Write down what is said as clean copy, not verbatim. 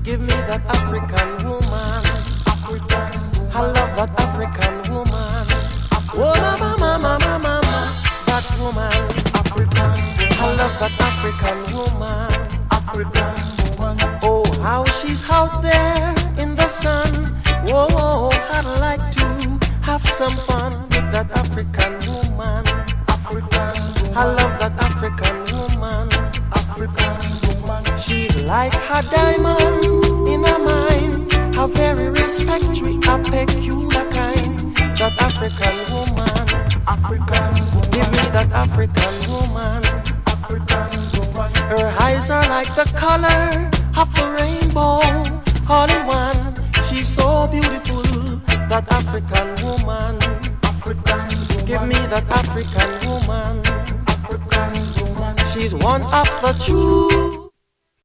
Give me that African woman. African. I love that African woman. Oh, mama, mama, mama, mama. That woman. African. I love that African woman. African woman. Oh, how she's out there in the sun. Whoa, I'd like to have some fun with that African woman. African woman. I love that African woman. African woman. She's like a diamond in a mine, a very respectful, a peculiar kind. That African woman. African woman. Give me that African woman. African woman. Her eyes are like the color of the rainbow, all in one. She's so beautiful, that African woman. African woman. Give me that African woman. African woman. She's one of the true.